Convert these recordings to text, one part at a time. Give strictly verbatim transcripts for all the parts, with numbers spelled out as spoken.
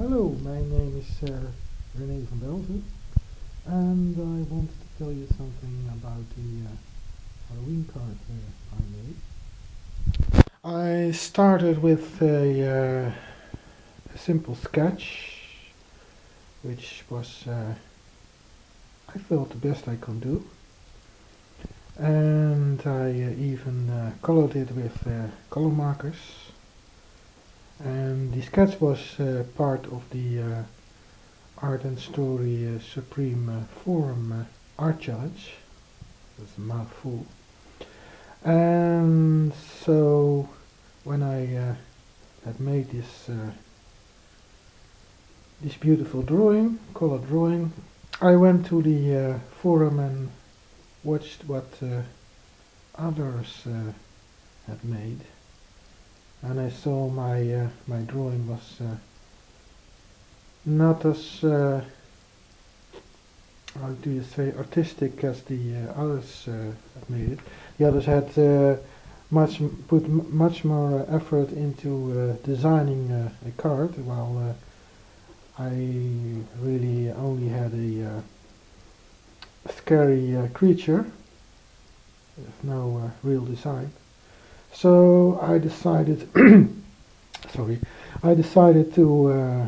Hello, my name is uh, René van Belzen, and I wanted to tell you something about the uh, Halloween card uh, I made. I started with a, uh, a simple sketch, which was, uh, I thought, the best I could do, and I uh, even uh, colored it with uh, color markers. And the sketch was uh, part of the uh, Art and Story uh, Supreme uh, Forum uh, Art Challenge. That's a mouthful. And so when I uh, had made this uh, this beautiful drawing, color drawing, I went to the uh, forum and watched what uh, others uh, had made, and I saw my uh, my drawing was uh, not as uh, how do you say, artistic as the uh, others uh, had made it. The others had uh, much put m much more uh, effort into uh, designing uh, a card, while uh, I really only had a uh, scary uh, creature with no uh, real design. So I decided, sorry, I decided to uh,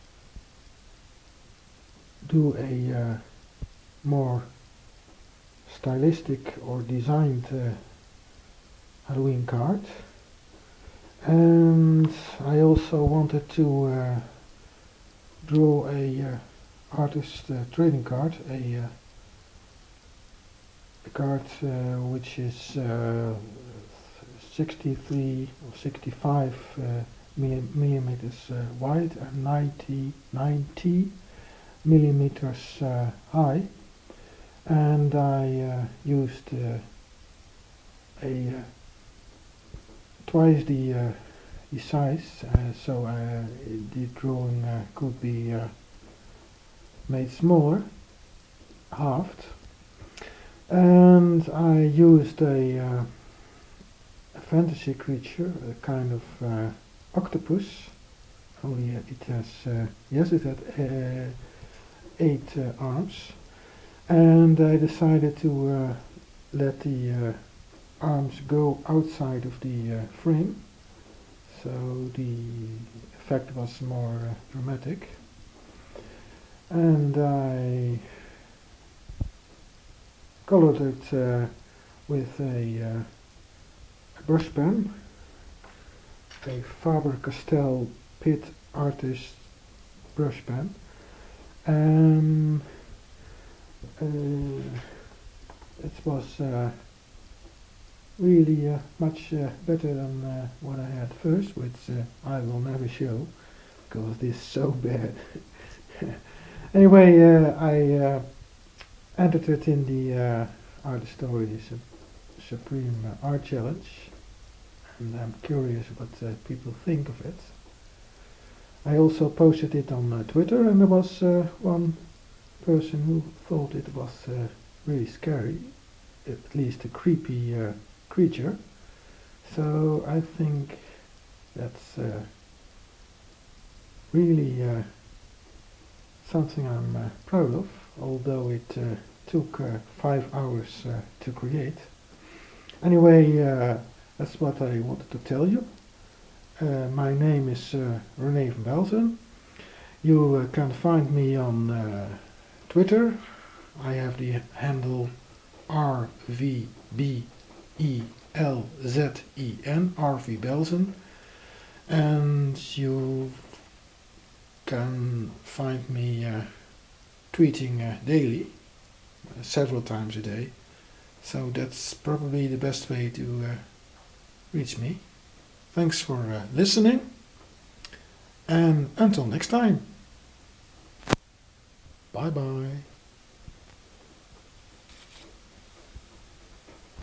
do a uh, more stylistic or designed uh, Halloween card, and I also wanted to uh, draw a uh, artist uh, trading card, a, uh, a card uh, which is uh, sixty-three or sixty-five uh, millimeters uh, wide and ninety, ninety millimeters uh, high, and I uh, used uh, a uh, twice the uh, the size, uh, so uh, the drawing uh, could be uh, made smaller, halved, and I used a, uh, a fantasy creature, a kind of uh, octopus. Only uh, it has uh, yes, it had uh, eight uh, arms, and I decided to uh, let the uh, arms go outside of the uh, frame, so the effect was more uh, dramatic. And I colored it uh, with a, uh, a brush pen, a Faber-Castell Pitt Artist brush pen. Um, uh, it was uh, really uh, much uh, better than uh, what I had first, which uh, I will never show because this is so bad. Anyway, uh, I uh, entered it in the uh, Art Story Su Supreme uh, Art Challenge, and I'm curious what uh, people think of it. I also posted it on uh, Twitter, and there was uh, one person who thought it was uh, really scary, at least a creepy uh, creature. So I think that's uh, really uh, something I'm uh, proud of, although it uh, took uh, five hours uh, to create. Anyway, uh, that's what I wanted to tell you. Uh, my name is uh, René van Belzen. You uh, can find me on uh, Twitter. I have the handle R V B E L Z E N, R V Belzen, and you can find me uh, tweeting uh, daily, uh, several times a day, so that's probably the best way to uh, reach me. Thanks for uh, listening, and until next time, bye bye.